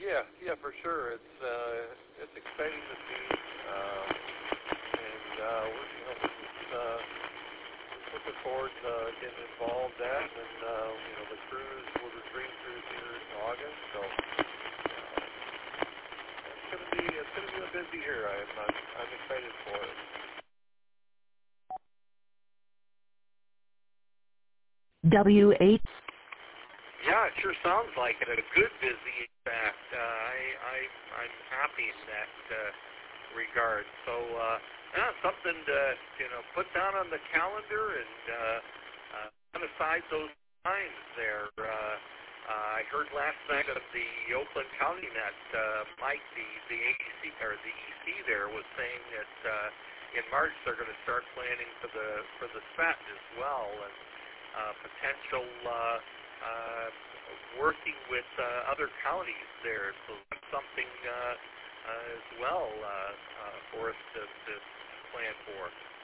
Yeah, for sure. It's exciting to see, and we're looking forward to getting involved in that. And the cruise will the dream cruise here in August, so it's gonna be a busy year. I'm excited for it. W8. Yeah, it sure sounds like it. A good busy, in fact. I'm happy in that regard. So, something to put down on the calendar and set aside those times there. I heard last night of the Oakland County Met, Mike, the AEC or the EC there was saying that in March they're going to start planning for the SPET as well, and potential. Working with other counties there, so that's something as well for us to plan for.